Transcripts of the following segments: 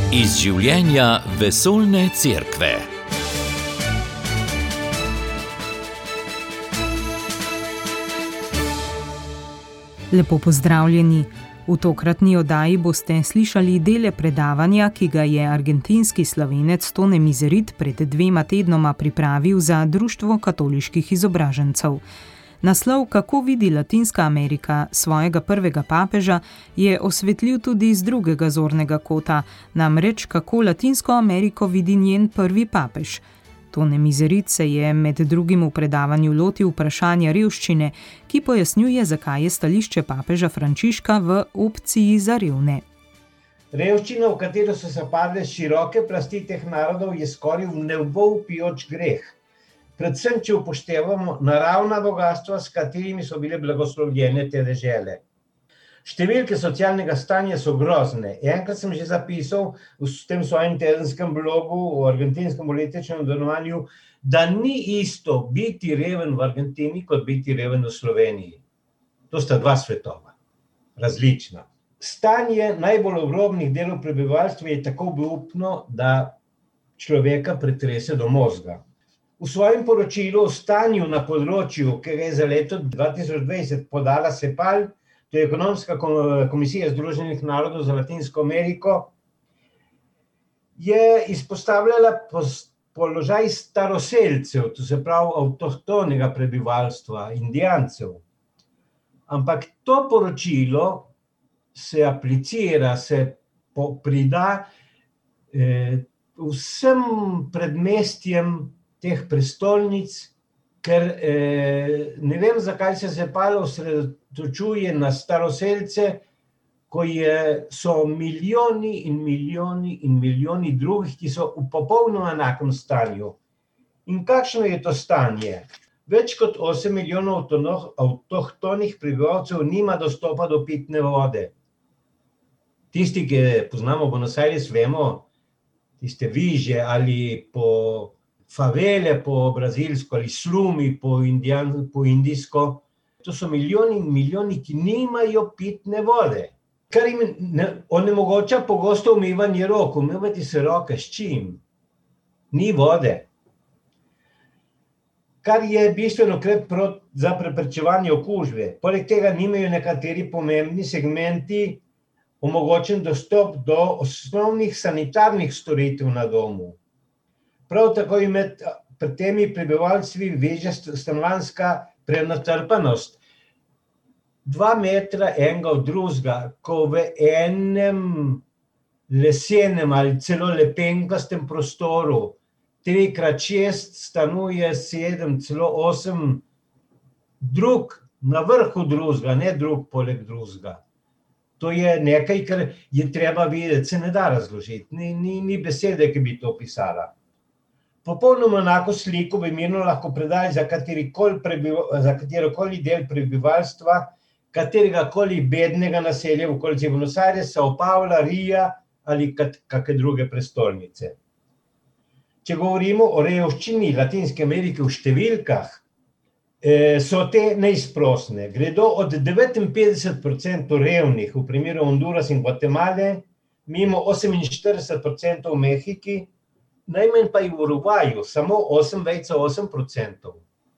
Iz življenja vesoljne cerkve. Lepo pozdravljeni. V tokratni oddaji boste slišali dele predavanja, ki ga je argentinski slavenec Tone Miserit pred 2 tednoma pripravil za Društvo katoliških izobražencev. Naslov Kako vidi Latinska Amerika svojega prvega papeža je osvetlil tudi z drugega zornega kota, namreč kako Latinsko Ameriko vidi njen prvi papež. Tone Miserit se je med drugim v predavanju lotil vprašanja revščine, ki pojasnjuje, zakaj je stališče papeža Frančiška v opciji za revne. Revščina, v katero so se padle široke plasti teh narodov, je skoraj vnebovpijoč greh. Predvsem, če upoštevamo naravna bogastva, s katerimi so bile blagoslovljene te dežele. Številke socialnega stanja so grozne. Enkrat sem že zapisal v tem svojem tedenskem blogu o argentinskem političnem delovanju, da ni isto biti reven v Argentini, kot biti reven v Sloveniji. To sta 2 svetova, različna. Stanje najbolj obrobnih delov prebivalstva je tako obupno, da človeka pretrese do mozga. V svojem poročilu o stanju na področju, ki je za leto 2020 podala CEPAL, to je Ekonomska komisija Združenih narodov za Latinsko Ameriko, je izpostavljala položaj staroselcev, to se pravi avtohtonega prebivalstva, indijancev. Ampak to poročilo se aplicira, se prida vsem predmestjem teh prestolnic, ker ne vem, zakaj se CEPAL osredotočuje na staroselce, ko so milijoni in milijoni in milijoni drugih, ki so v popolnoma enakem stanju. In kakšno je to stanje? Več kot 8 milijonov avtohtonih prebivalcev nima dostopa do pitne vode. Tisti, ki poznamo Buenos Aires, vemo, tiste viže ali po favele po brazilsko ali slumi po indijsko, to so milijoni in milijoni, ki nimajo pitne vode. Kar jim onemogoča pogosto umivanje rok. Umivati se roke s čim? Ni vode. Kar je bistven ukrep za preprečevanje okužbe. Poleg tega nimajo nekateri pomembni segmenti omogočen dostop do osnovnih sanitarnih storitev na domu. Prav tako je med temi prebivalci veže stanovanjska prenatrpanost. 2 metra enega od drugega, ko v enem lesenem ali celo lepenkastem prostoru 3x6 stanuje 7, celo 8 drug na vrhu drugega, ne drug poleg drugega. To je nekaj, kar je treba videti, se ne da razložiti, ni besede, ki bi to pisala. Popolnoma enako sliko bi mirno lahko predali za katerokoli del prebivalstva, kateregakoli bednega naselja v okolici Buenos Aires, São Paula, Rija ali kakšne druge prestolnice. Če govorimo o revščini Latinske Amerike v številkah, so te neizprosne. Gredo od 59% revnih v primeru Honduras in Guatemale, mimo 48% v Mehiki, najmanj pa je v Urugvaju, samo 8,8%.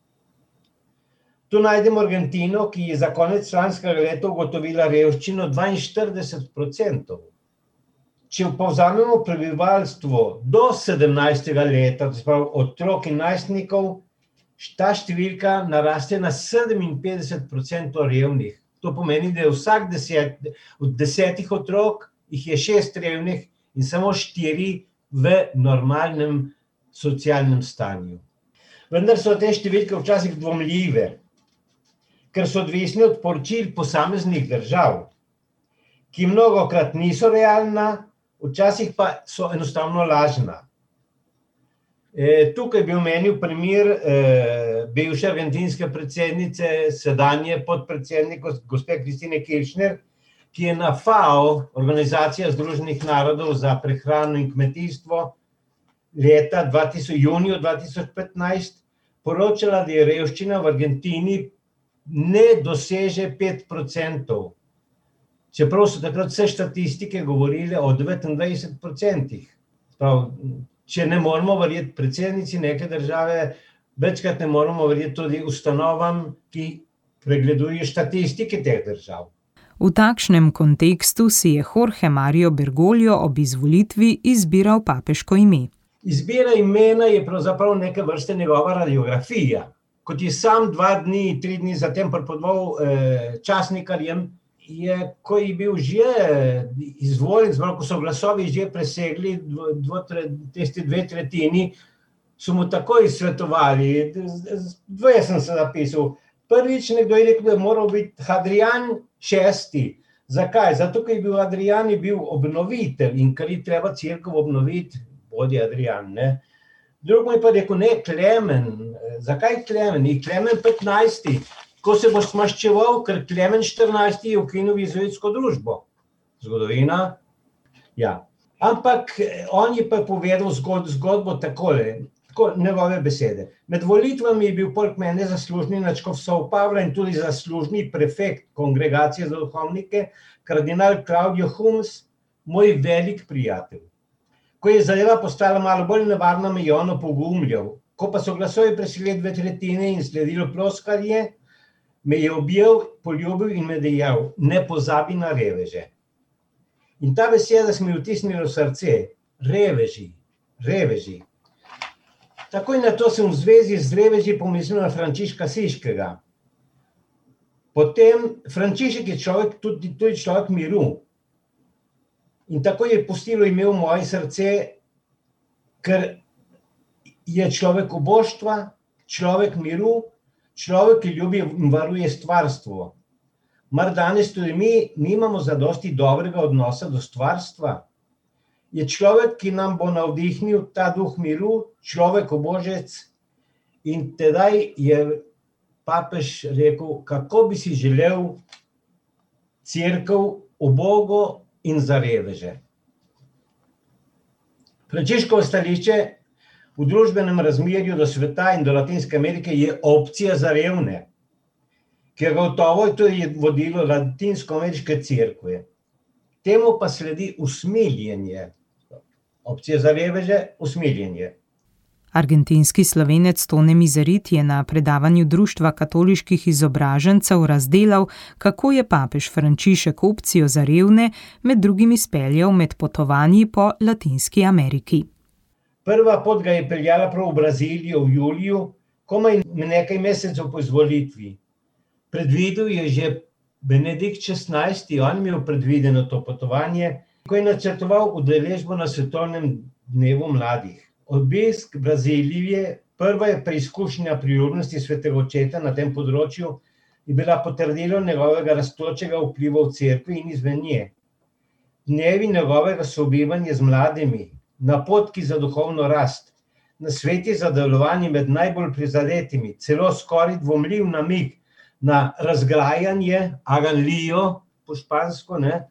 Tu najdemo Argentino, ki je za konec lanskega leta ugotovila revščino 42%. Če povzamemo prebivalstvo do 17. leta, to se pravi otrok in najstnikov, ta številka naraste na 57% revnih. To pomeni, da je vsak od 10 otrok, jih je 6 revnih in samo 4 v normalnem socialnem stanju. Vendar so te številke včasih dvomljive, ker so odvisne od poročil posameznih držav, ki mnogokrat niso realna, včasih pa so enostavno lažna. Tukaj bi omenil primer bivše argentinske predsednice, sedanje podpredsednika gospe Kristine Kirchner, ki je na FAO, Organizacija Združenih narodov za prehrano in kmetijstvo, juniju 2015 poročala, da je revščina v Argentini ne doseže 5%. Čeprav so takrat vse statistike govorile o 29%. Če ne moramo verjeti predsednici neke države, večkrat ne moramo verjeti tudi ustanovam, ki pregledujejo statistike teh držav. V takšnem kontekstu si je Jorge Mario Bergoglio ob izvolitvi izbiral papeško ime. Izbira imena je pravzaprav neke vrste njegova radiografija. Kot je sam 2 dni, 3 dni zatem pripovedoval časnikarjem, ko je bil že izvoljen, ko so glasovi že presegli tiste 2/3, so mu takoj svetovali. Dvoje sem se zapisal. Prvič nekdo je rekel, da je moral biti Hadrian 6. Zakaj? Zato, ker je bil Hadrian obnovitelj in ker je treba cerkev obnoviti, bodi Hadrian, ne. Drugo je pa rekel, ne, Klemen. Zakaj Klemen? Je Klemen 15. Ko se bo smaščeval, ker Klemen 14. je ukinil jezuitsko družbo. Zgodovina? Ja. Ampak on je pa povedal zgodbo takole, tako njegove besede. Med volitvami je bil poleg mene zaslužni nadškof São Pavla in tudi zaslužni prefekt Kongregacije za duhovnike, kardinal Claudio Hummes, moj velik prijatelj. Ko je zadeva postala malo bolj nevarna, me je on opogumljal. Ko pa so glasovi presegli 2/3 in sledilo ploskarje, me je objel, poljubil in me dejal, ne pozabi na reveže. In ta beseda se mi vtisnila v srce. Reveži. Takoj na to sem v zvezi z reveži pomislil na Frančiška Siškega. Potem, Frančišek je tudi človek miru. In tako je pustilo ime v moje srce, ker je človek oboštva, človek miru, človek, ki ljubi in varuje stvarstvo. Mar danes tudi mi nimamo zadosti dobrega odnosa do stvarstva? Je človek, ki nam bo navdihnil ta duh miru, človek obožec. In tedaj je papež rekel, kako bi si želel cerkev ubogo in za reveže. Frančiškovo stališče v družbenem razmerju do sveta in do Latinske Amerike je opcija za revne, ker gotovo je tudi vodilo latinsko-ameriške cerkve. Temu pa sledi usmiljenje. Opcija za reveže, usmiljenje. Argentinski slovenec Tone Mizerit je na predavanju Društva katoliških izobražencev razdelal, kako je papež Frančišek opcijo za revne med drugim izpeljal med potovanji po Latinski Ameriki. Prva pot ga je peljala prav v Brazilijo v juliju, komaj nekaj mesecev po izvolitvi. Predvidel je že Benedikt XVI, on je imel predvideno to potovanje, ko je načrtoval udeležbo na svetovnem dnevu mladih. Obisk Brazilije, prva je preizkušnja priljubnosti svetega očeta na tem področju, je bila potrdilo njegovega rastočega vpliva v cerkvi in izven nje. Dnevi njegovega sobivanja z mladimi, napotki za duhovno rast, nasveti za delovanje med najbolj prizadetimi, celo skoraj dvomljiv namig na razgrajanje, aganlijo, po špansko, ne,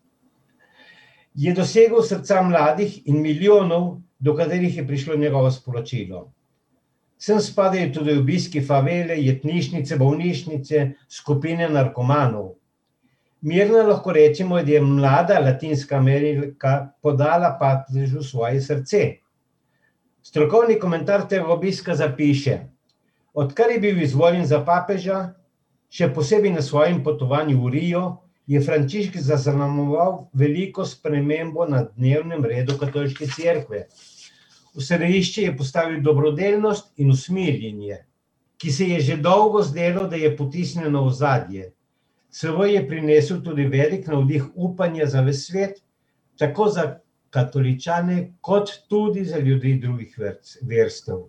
je dosegel srca mladih in milijonov, do katerih je prišlo njegovo sporočilo. Sem spadajo tudi obiski favele, jetnišnice, bolnišnice, skupine narkomanov. Mirno lahko rečemo, da je mlada Latinska Amerika podala papežu svoje srce. Strokovni komentar tega obiska zapiše: odkar je bil izvoljen za papeža, še posebej na svojem potovanju v Rio, je Frančišek zaznamoval veliko spremembo na dnevnem redu katoliške cerkve. V središče je postavil dobrodelnost in usmiljenje, ki se je že dolgo zdelo, da je potisnjeno v ozadje. Seboj je prinesel tudi velik navdih upanja za ves svet, tako za katoličane, kot tudi za ljudi drugih verstev.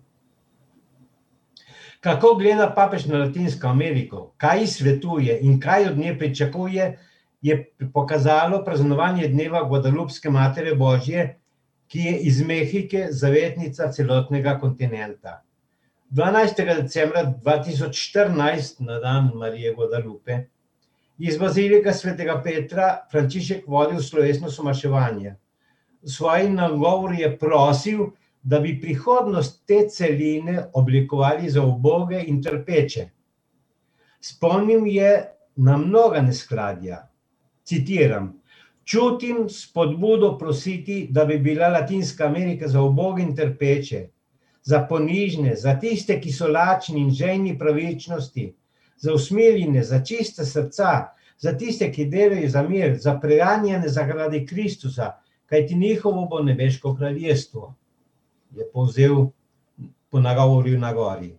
Kako gleda papež na Latinsko Ameriko, kaj svetuje in kaj od nje pričakuje, je pokazalo praznovanje dneva Guadalupske Matere Božje, ki je iz Mehike zavetnica celotnega kontinenta. 12. decembra 2014, na dan Marije Guadalupe, je iz bazilike svetega Petra Frančišek vodil slovesno somaševanje. V svojem nagovoru je prosil, da bi prihodnost te celine oblikovali za uboge in trpeče. Spomnil je na mnoga neskladja. Citiram: "Čutim spodbudo prositi, da bi bila Latinska Amerika za uboge in trpeče, za ponižne, za tiste, ki so lačni in žejni pravičnosti, za usmiljene, za čista srca, za tiste, ki delajo za mir, za preganjane zaradi Kristusa, kajti njihovo bo nebeško kraljestvo." Je povzel po nagovorju na gori.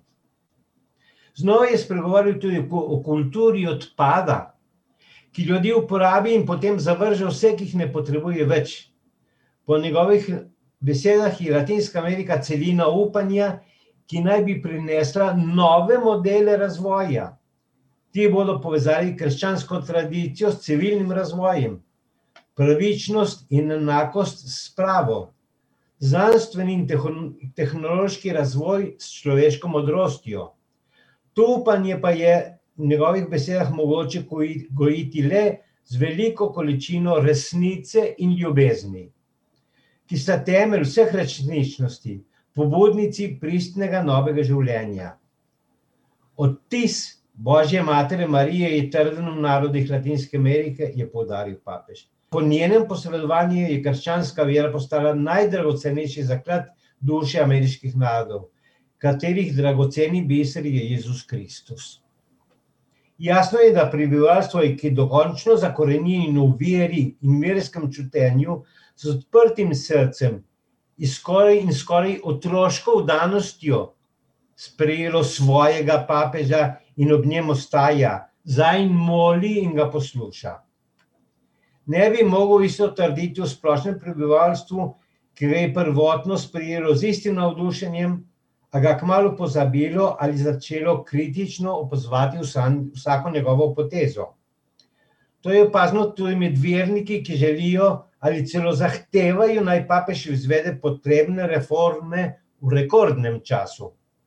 Znova je spregovoril tudi o kulturi odpada, ki ljudi uporabi in potem zavrže vse, ki jih ne potrebuje več. Po njegovih besedah je Latinska Amerika celina upanja, ki naj bi prinesla nove modele razvoja. Ti bodo povezali krščansko tradicijo s civilnim razvojem, pravičnost in enakost s pravo, znanstveni in tehnološki razvoj s človeško modrostjo. To upanje pa je v njegovih besedah mogoče gojiti le z veliko količino resnice in ljubezni, ki sta temelj vseh resničnosti, pobudnici pristnega novega življenja. Odtis Božje matere Marije je trden v narodih Latinske Amerike, je poudaril papež. Po njenem posredovanju je krščanska vera postala najdragocenejši zaklad duše ameriških narodov, katerih dragoceni biser je Jezus Kristus. Jasno je, da prebivalstvo, ki je dokončno zakorenjeno v veri in verskem čutenju, z odprtim srcem in skoraj otroško vdanostjo sprejelo svojega papeža in ob njem ostaja, zanj moli in ga posluša. Ne bi mogel isto trditi o splošnem prebivalstvu, ki ga je prvotno sprejelo z istim navdušenjem, a ga kmalu pozabilo ali začelo kritično opazovati vsako njegovo potezo. To je opazno tudi med verniki, ki želijo ali celo zahtevajo, naj papež izvede potrebne reforme v rekordnem času.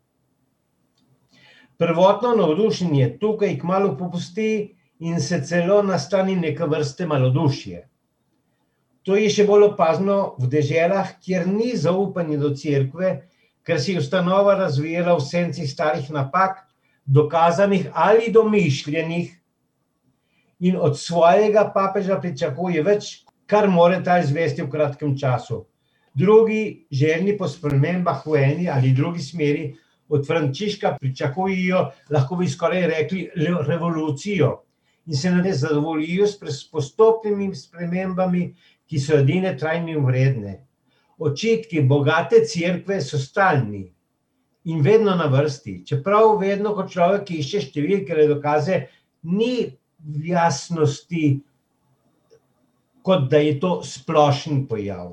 Prvotno navdušenje tukaj kmalu popusti in se celo nastani neke vrste malodušje. To je še bolj opazno v deželah, kjer ni zaupanja do cerkve, ker se je ustanova razvijala v senci starih napak, dokazanih ali domišljenih, in od svojega papeža pričakuje več, kar mora ta izvesti v kratkem času. Drugi, željni po spremembah v eni ali drugi smeri, od Frančiška pričakujejo, lahko bi skoraj rekli, revolucijo in se ne zadovoljijo s postopnimi spremembami, ki so edine trajne in vredne. Očitki bogate cerkve so stalni in vedno na vrsti, čeprav vedno, ko človek išče številke ali dokaze, ni v jasnosti, kot da je to splošen pojav.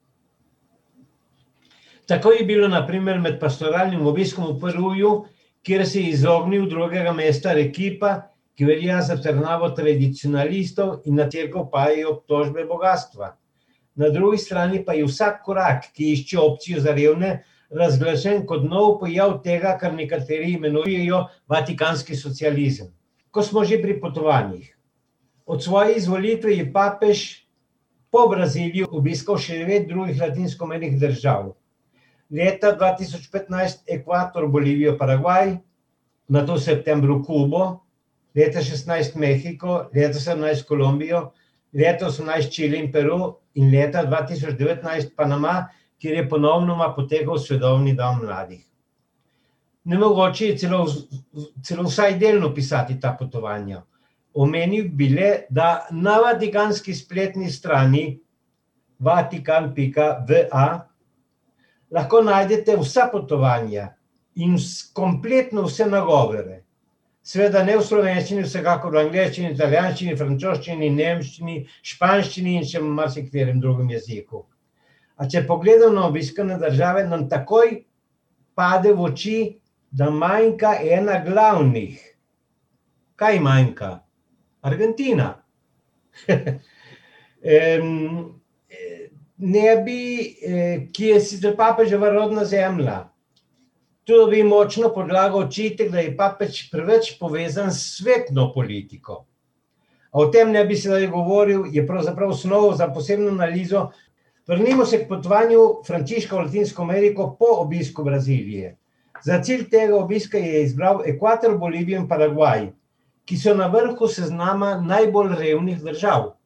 Tako je bilo na primer med pastoralnim obiskom v Peruju, kjer se je izognil drugega mesta Arequipa, ki velja za trdnavo tradicionalistov in na cerkev pajajo obtožbe bogatstva. Na drugi strani pa je vsak korak, ki išče opcijo za revne, razglašen kot nov pojav tega, kar nekateri imenujejo vatikanski socializem. Ko smo že pri potovanjih. Od svoje izvolitve je papež po Braziliji obiskal še 9 drugih latinskoameriških držav. Leta 2015 Ekvador, Bolivijo, Paragvaj, nato v septembru Kubo, leta 2016 Mehiko, leta 2017 Kolumbijo, leta 2018 Čile in Peru in leta 2019 Panama, kjer je ponovnoma potekal svetovni dan mladih. Nemogoče je celo vsaj delno pisati ta potovanja. Omenil bi le, da na vatikanski spletni strani vatikan.va lahko najdete vsa potovanja in kompletno vse nagovore. Seveda ne v slovenščini, vsekakor v angleščini, italijanščini, francoščini, nemščini, španščini in še marsikaterem drugem jeziku. A če pogledamo na obiskane države, nam takoj pade v oči, da manjka ena glavnih. Kaj manjka? Argentina. Ne bi, ki je sicer papeževa rodna zemlja. Tu bi močno podlagal očitek, da je papež preveč povezan s svetno politiko. A o tem ne bi sedaj govoril, je pravzaprav osnov za posebno analizo. Vrnimo se k potovanju Frančiška v Latinsko Ameriko po obisku Brazilije. Za cilj tega obiska je izbral Ekvador, Bolivijo in Paragvaj, ki so na vrhu seznama najbolj revnih držav.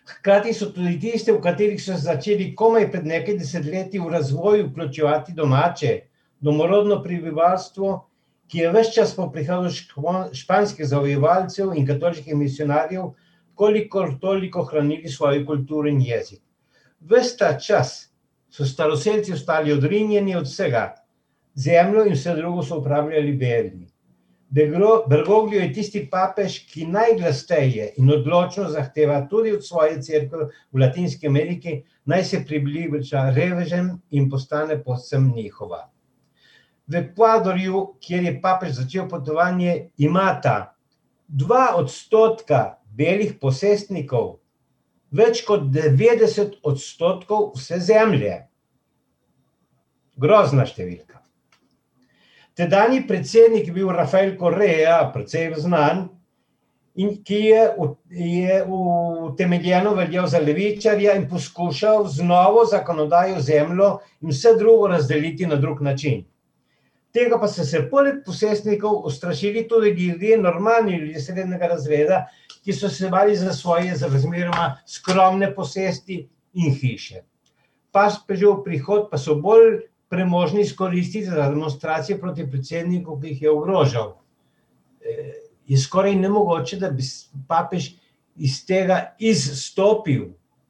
Hkrati so tudi tiste, v katerih so začeli komaj pred nekaj desetletji v razvoju vključevati domače, domorodno prebivalstvo, ki je ves čas po prihodu španskih zavojevalcev in katoliških misionarjev kolikor toliko hranili svojo kulturo in jezik. Ves ta čas so staroselci ostali odrinjeni od vsega, zemljo in vse drugo so upravljali Belgi. Bergoglio je tisti papež, ki najglasneje in odločno zahteva tudi od svoje cerkve v Latinski Ameriki, naj se približa revežem in postane povsem njihova. V Ekvadorju, kjer je papež začel potovanje, imata 2% belih posestnikov, več kot 90% vse zemlje. Grozna številka. Tedanji predsednik je bil Rafael Correa, precej znan, in ki je utemeljeno veljal za levičarja in poskušal z novo zakonodajo zemljo in vse drugo razdeliti na drug način. Tega pa so se poleg posestnikov ustrašili tudi ljudje, normalni ljudje srednjega razreda, ki so se bali za svoje razmeroma skromne posesti in hiše. Papežev prihod pa so bolj premožni izkoristiti za demonstracije proti predsedniku, ki jih je ogrožal. Je skoraj nemogoče, da bi papež iz tega izstopil.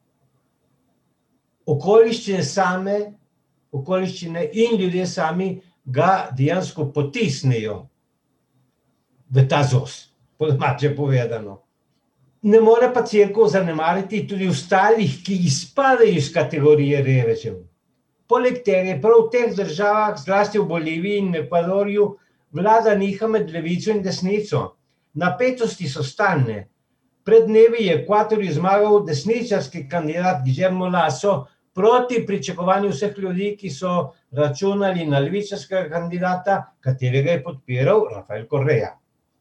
Okoliščine in ljudje sami ga dejansko potisnejo v ta ZOS, po domače povedano. Ne more pa cerkev zanemariti tudi ostalih, ki izpadajo iz kategorije revežev. Poleg tega je prav v teh državah, zlasti v Boliviji in Ekvadorju, vlada niha med levico in desnico. Napetosti so stalne. Pred dnevi je v Ekvadorju zmagal desničarski kandidat Guillermo Lasso proti pričakovanju vseh ljudi, ki so računali na levičarskega kandidata, katerega je podpiral Rafael Correa.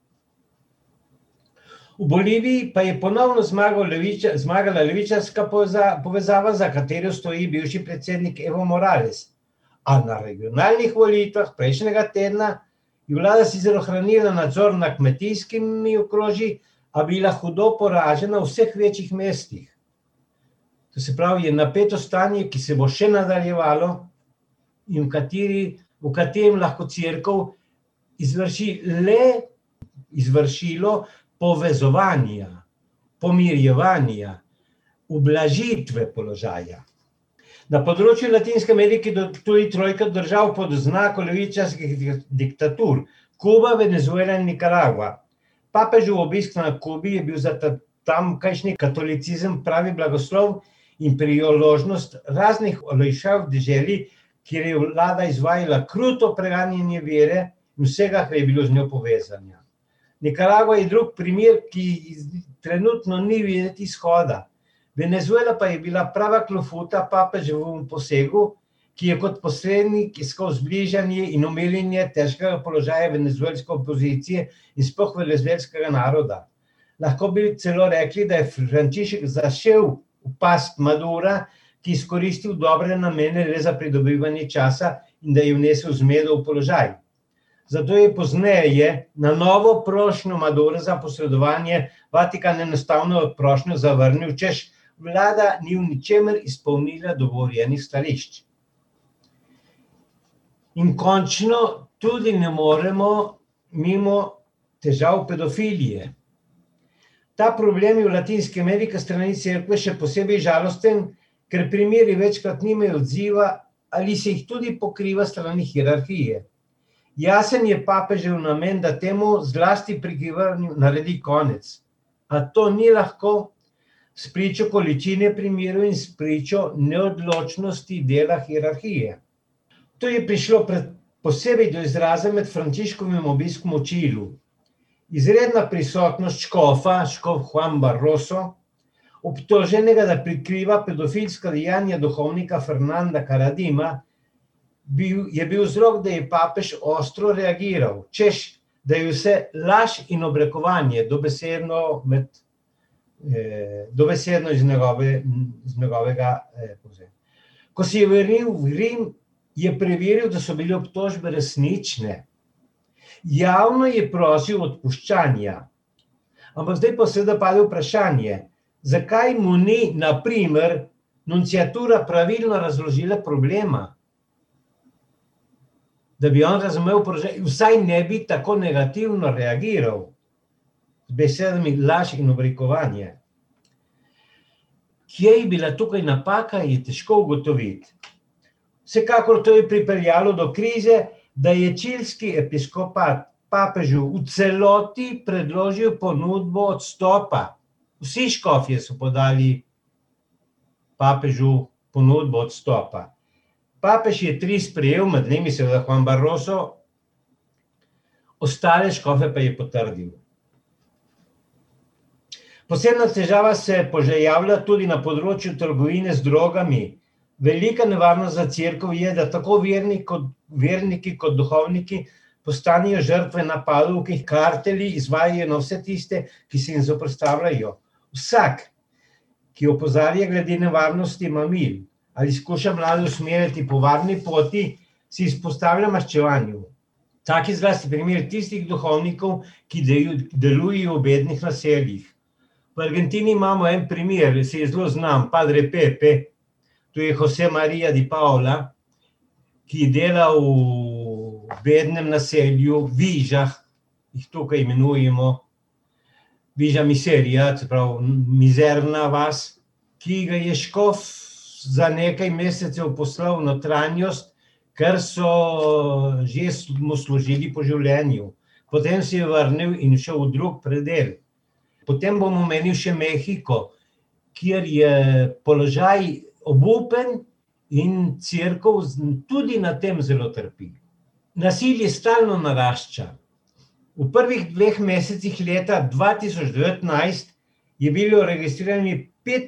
V Boliviji pa je ponovno zmagala levičarska povezava, za katero stoji bivši predsednik Evo Morales. A na regionalnih volitvah prejšnjega tedna je vlada sicer ohranila nadzor nad kmetijskimi okrožji, a bila hudo poražena v vseh večjih mestih. To se pravi, je napeto stanje, ki se bo še nadaljevalo in v katerem lahko cerkev izvršilo povezovanja, pomirjevanja, ublažitve položaja. Na področju Latinske Amerike tudi trojka držav pod oznako levičarskih diktatur, Kuba, Venezuela in Nikaragua. Papežev obisk na Kubi je bil za tamkajšnji katolicizem pravi blagoslov in priložnost raznih olajšav v deželi, kjer je vlada izvajala kruto preganjanje vere in vsega, kar je bilo z njo povezano. Nikaragua je drug primer, ki trenutno ni videti izhoda. Venezuela pa je bila prava klofuta papeževemu posegu, ki je kot posrednik iskal zbližanje in omiljenje težkega položaja venezuelske opozicije in sploh venezuelskega naroda. Lahko bi celo rekli, da je Frančišek zašel v past Madura, ki je izkoristil dobre namene le za pridobivanje časa in da je vnesel zmedo v položaj. Zato je pozneje na novo prošnjo Madura za posredovanje Vatikan enostavno prošnjo zavrnil, češ vlada ni v ničemer izpolnila dogovorjenih stališč. In končno tudi ne moremo mimo težav pedofilije. Ta problem je v Latinski Ameriki strani cerkve še posebej žalosten, ker primeri večkrat nimajo odziva ali se jih tudi pokriva strani hierarhije. Jasen je papežev namen, da temu zlasti prikrivanju naredi konec. A to ni lahko spričo količine primerov in spričo neodločnosti dela hierarhije. To je prišlo posebej do izraza med Frančiškovim obiskom v Čilu. Izredna prisotnost škof Juan Barroso, obtoženega, da prikriva pedofilska dejanja duhovnika Fernanda Karadima, je bil vzrok, da je papež ostro reagiral, češ, da je vse laž in obrekovanje dobesedno iz njegovega povzema. Ko si je vrnil v Rim, je preveril, da so bile obtožbe resnične. Javno je prosil odpuščanja. Ampak zdaj pa seveda pade vprašanje, zakaj mu ni, na primer, nunciatura pravilno razložila problema, da bi on razumel položaj, vsaj ne bi tako negativno reagiral z besedami laž in obrekovanje. Kje je bila tukaj napaka, je težko ugotoviti. Vsekakor to je pripeljalo do krize, da je čilski episkopat papežu v celoti predložil ponudbo odstopa. Vsi škofje so podali papežu ponudbo odstopa. Papež je 3 sprejel, med njimi seveda Juan Barroso, ostale škofe pa je potrdil. Posebna težava se pojavlja tudi na področju trgovine z drogami. Velika nevarnost za cerkev je, da tako verniki kot duhovniki postanejo žrtve napadov, ki jih karteli izvajajo na vse tiste, ki se jim zoperstavljajo. Vsak, ki opozarja glede nevarnosti mamil ali skuša mlade usmeriti po varni poti, se izpostavlja maščevanju. Taki zlasti primer tistih duhovnikov, ki delujejo v bednih naseljih. V Argentini imamo en primer, se je zelo znan, Padre Pepe, to je José María de Paula, ki dela v bednem naselju, Vižah, jih tukaj imenujemo, Viža Miseria, se pravi mizerna vas, ki ga je škof za nekaj mesecev poslal v notranjost, ker so že mu služili po življenju. Potem se je vrnil in šel v drug predel. Potem bom omenil še Mehiko, kjer je položaj obupen in cerkev tudi na tem zelo trpi. Nasilje stalno narašča. V prvih 2 mesecih leta 2019 je bilo registriranih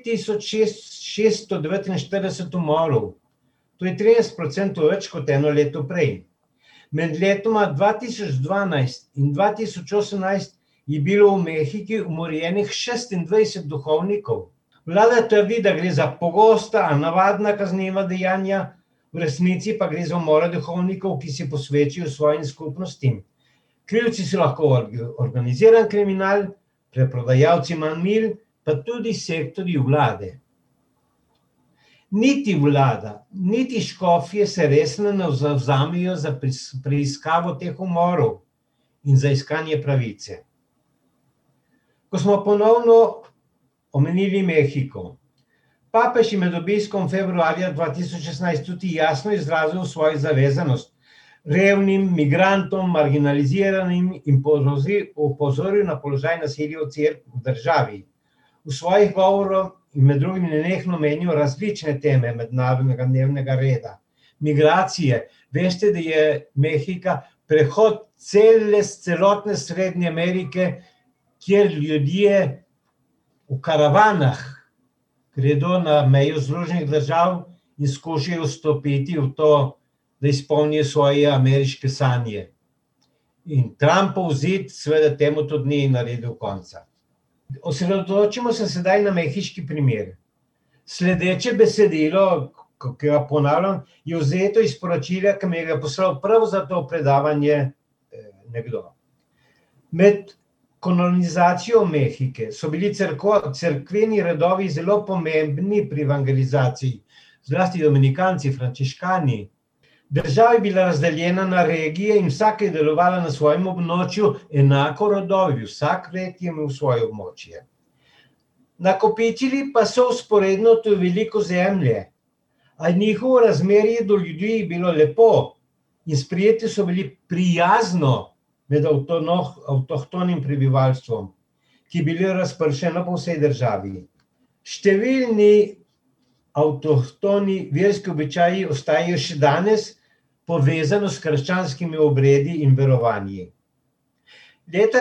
5649 umorov. To je 30% več kot eno leto prej. Med letoma 2012 in 2018 je bilo v Mehiki umorjenih 26 duhovnikov. Vlada trdi, da gre za pogosta, a navadna kazniva dejanja, v resnici pa gre za umore duhovnikov, ki se posvečajo svojim skupnostim. Krivci so lahko organiziran kriminal, preprodajalci mamil, pa tudi sektorji vlade. Niti vlada, niti škofje se resno ne zavzamejo za preiskavo teh umorov in za iskanje pravice. Ko smo ponovno omenili Mehiko, papež je med obiskom februarja 2016 tudi jasno izrazil svojo zavezanost revnim, migrantom, marginaliziranim in opozoril na položaj nasilja v državi. V svojih govorih in med drugim nenehno menijo različne teme mednarodnega dnevnega reda. Migracije. Veste, da je Mehika prehod celotne Srednje Amerike, kjer ljudje v karavanah gredo na mejo Združenih držav in skušajo vstopiti v to, da izpolnijo svoje ameriške sanje. In Trumpov zid seveda temu tudi ni naredil konca. Osredotočimo se sedaj na mehiški primer. Sledeče besedilo, ki ga ponavljam, je vzeto iz poročila, ki mi ga poslal prav za to predavanje nekdo. Med kolonizacijo Mehike so bili cerkveni redovi zelo pomembni pri evangelizaciji, zlasti dominikanci, frančiškani. Država je bila razdeljena na regije in vsaka je delovala na svojem območju, enako rodovi, vsak red je imel svoje območje. Nakopičili pa so vzporedno tudi veliko zemlje, a njihovo razmerje do ljudi je bilo lepo in sprejeti so bili prijazno med avtohtonim prebivalstvom, ki je bilo razpršeno po vsej državi. Številni avtohtoni verski običaji ostajajo še danes povezano s krščanskimi obredi in verovanji. Leta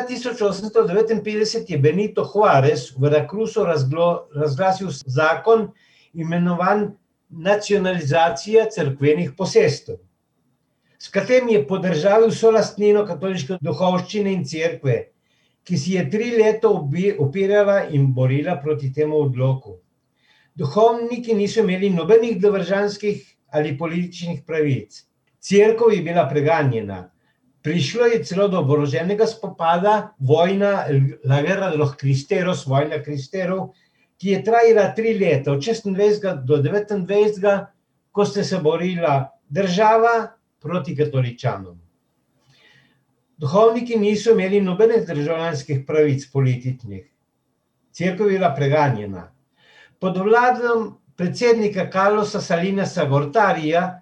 1859 je Benito Juárez v Veracruzu razglasil zakon imenovan nacionalizacija cerkvenih posestev, s katerim je podržavil vso lastnino katoliške duhovščine in cerkve, ki si je 3 leta upirala in borila proti temu odloku. Duhovniki niso imeli nobenih državljanskih ali političnih pravic. Cerkev je bila preganjena. Prišlo je celo do oboroženega spopada, vojna, la guerra de los cristeros, vojna kristerov, ki je trajala 3 leta, od 26. do 29., ko ste se borila država proti katoličanom. Duhovniki niso imeli nobenih državljanskih pravic političnih. Cerkev je bila preganjena. Pod vladom predsednika Carlosa Salinasa Gortarija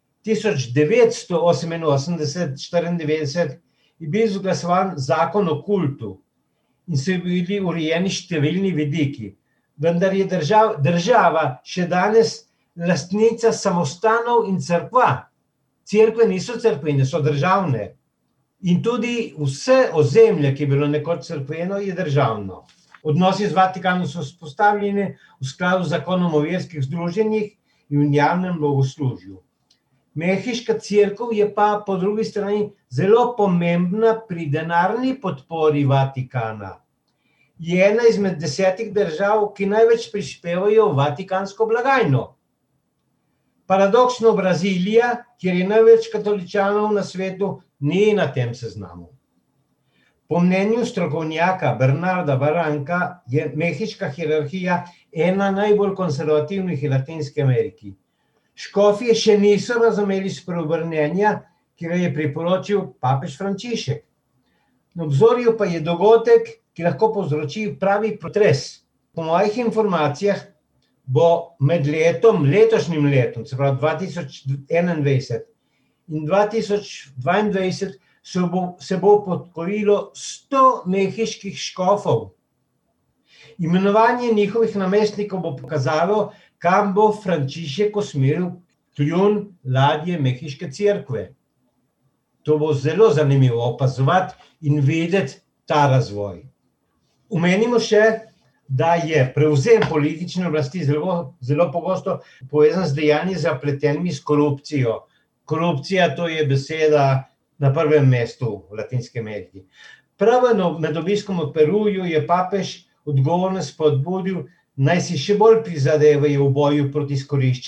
1988-94 je bil izglasovan zakon o kultu in so bili urejeni številni vidiki. Vendar je država še danes lastnica samostanov in cerkva. Cerkve niso cerkvene, so državne. In tudi vse ozemlje, ki je bilo nekoč cerkveno, je državno. Odnosi z Vatikanom so vzpostavljeni v skladu z zakonom o verskih združenjih in javnem bogoslužju. Mehiška cerkev je pa po drugi strani zelo pomembna pri denarni podpori Vatikana. Je ena izmed 10 držav, ki največ prispevajo v vatikansko blagajno. Paradoksno Brazilija, kjer je največ katoličanov na svetu, ni na tem seznamu. Po mnenju strokovnjaka Bernarda Barranca je mehiška hierarhija ena najbolj konservativnih v Latinski Ameriki. Škofje še niso razumeli spreobrnenja, ki ga je priporočil papež Frančišek. Na obzorju pa je dogodek, ki lahko povzroči pravi potres. Po mojih informacijah bo med letošnjim letom, se pravi 2021 in 2022, se bo podkorilo 100 mehiških škofov. Imenovanje njihovih namestnikov bo pokazalo, kam bo Frančišek usmeril kljun ladje mehiške cerkve. To bo zelo zanimivo opazovati in videti ta razvoj. Omenimo še, da je prevzem politične oblasti zelo pogosto povezan z dejanji zapletenimi s korupcijo. Korupcija, to je beseda na prvem mestu v Latinski Ameriki. Prav med obiskom v Peruju je papež odgovorno spodbudil, naj si še bolj prizadevajo v boju proti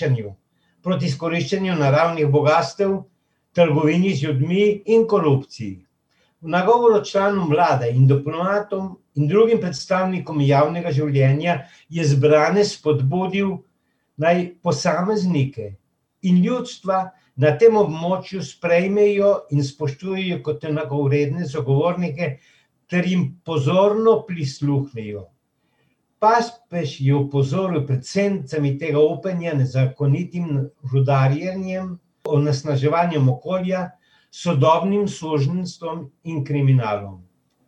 izkoriščanju naravnih bogastev, trgovini z ljudmi in korupciji. V nagovoru članom vlade in diplomatom in drugim predstavnikom javnega življenja je zbrane spodbudil, naj posameznike in ljudstva na tem območju sprejmejo in spoštujejo kot enakovredne sogovornike ter jim pozorno prisluhnejo. Papež je opozoril pred sencami tega upanja nezakonitim rudarjenjem, onesnaževanjem okolja, sodobnim suženjstvom in kriminalom.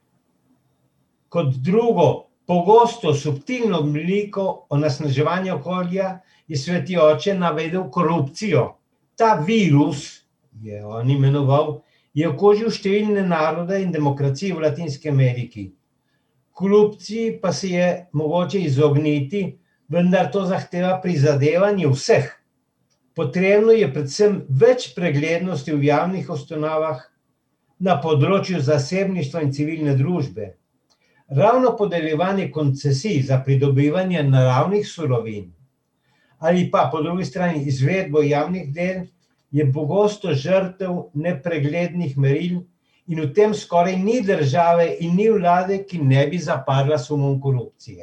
Kot drugo, pogosto subtilno obliko onesnaževanja okolja je Sveti oče navedel korupcijo. Ta virus, je on imenoval, je okužil številne narode in demokracije v Latinski Ameriki. Korupciji pa se je mogoče izogniti, vendar to zahteva prizadevanje vseh. Potrebno je predvsem več preglednosti v javnih ustanovah na področju zasebništva in civilne družbe. Ravno podeljevanje koncesij za pridobivanje naravnih surovin ali pa po drugi strani izvedbo javnih del je pogosto žrtev nepreglednih meril in v tem skoraj ni države in ni vlade, ki ne bi zapadla sumom korupcije.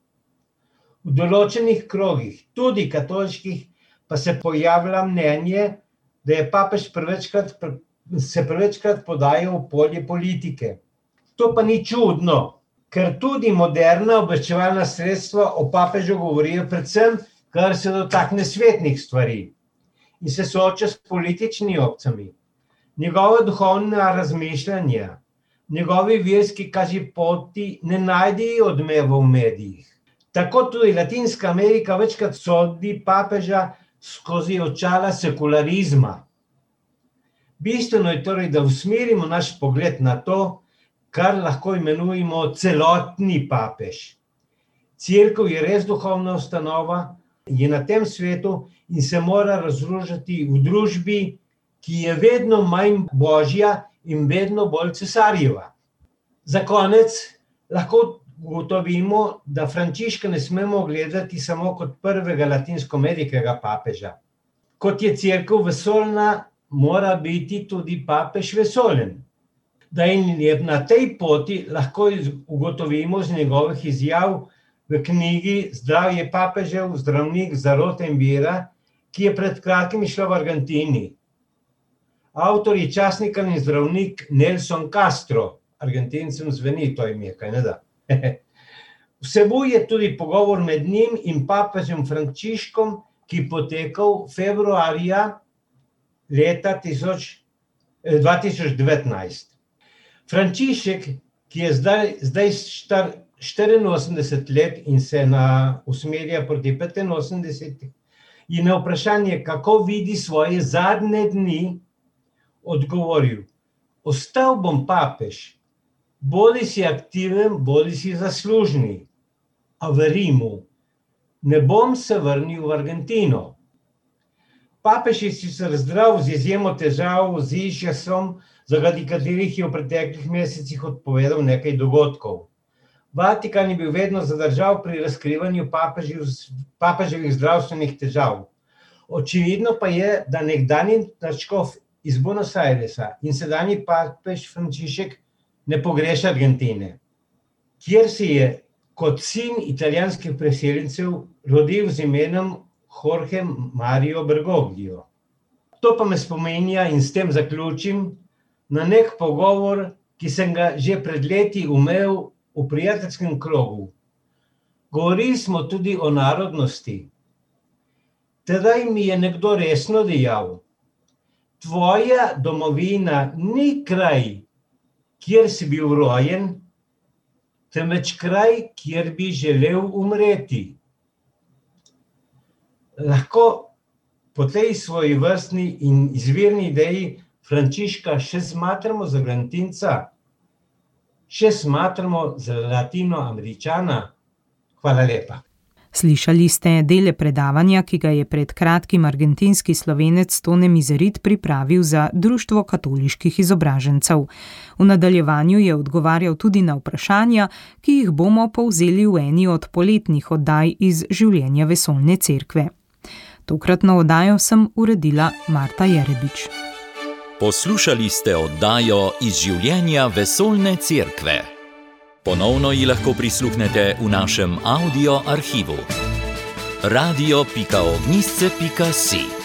V določenih krogih, tudi katoliških, pa se pojavlja mnenje, da je papež prevečkrat podajal v polje politike. To pa ni čudno, ker tudi moderna obveščevalna sredstva o papežu govorijo predvsem, kar se dotakne svetnih stvari in se sooča s političnimi opcijami. Njegove duhovna razmišljanja, njegovi verski kažipoti ne najdejo odmeva v medijih. Tako tudi Latinska Amerika večkrat sodi papeža skozi očala sekularizma. Bistveno je torej, da usmerimo naš pogled na to, kar lahko imenujemo celotni papež. Cerkev je res duhovna ustanova, je na tem svetu in se mora razrožati v družbi, ki je vedno manj božja in vedno bolj cesarjeva. Za konec lahko ugotovimo, da Frančiška ne smemo gledati samo kot prvega latinsko-ameriškega papeža. Kot je cerkev vesoljna, mora biti tudi papež vesoljen. Da je na tej poti lahko ugotovimo z njegovih izjav, v knjigi Zdravje papežev, zdravnik zarote in vira, ki je pred kratkim išla v Argentini. Avtor je časnikar in zdravnik Nelson Castro. Argentincem zveni to ime, kaj ne da. Vsebuje tudi pogovor med njim in papežem Frančiškom, ki potekal februarja leta 2019. Frančišek, ki je zdaj star 84 let in se usmerja proti 85, je na vprašanje, kako vidi svoje zadnje dni, odgovoril: ostal bom papež, bodi si aktiven, bodi si zaslužni, a v Rimu ne bom se vrnil v Argentino. Papež je sicer zdrav z izjemo težav z iščasom, zaradi katerih je v preteklih mesecih odpovedal nekaj dogodkov. Vatikan je bil vedno zadržal pri razkrivanju papeževih zdravstvenih težav. Očividno pa je, da nekdanji nadškof iz Buenos Airesa in sedanji papež Frančišek ne pogreša Argentine, kjer se je kot sin italijanskih preseljencev rodil z imenom Jorge Mario Bergoglio. To pa me spominja, in s tem zaključim, na nek pogovor, ki sem ga že pred leti imel v prijateljskem krogu. Govorili smo tudi o narodnosti. Tedaj mi je nekdo resno dejal: tvoja domovina ni kraj, kjer si bil rojen, temveč kraj, kjer bi želel umreti. Lahko po tej svoji vrstni in izvirni ideji Frančiška še smatramo za Argentinca, še smatramo za Latinoameričana. Hvala lepa. Slišali ste dele predavanja, ki ga je pred kratkim argentinski Slovenec Tone Mizerit pripravil za Društvo katoliških izobražencev. V nadaljevanju je odgovarjal tudi na vprašanja, ki jih bomo povzeli v eni od poletnih oddaj iz življenja Vesoljne cerkve. Tokratno oddajo sem uredila Marta Jerebič. Poslušali ste oddajo iz življenja Vesoljne cerkve. Ponovno ji lahko prisluhnete v našem audio arhivu. radio.ognisce.si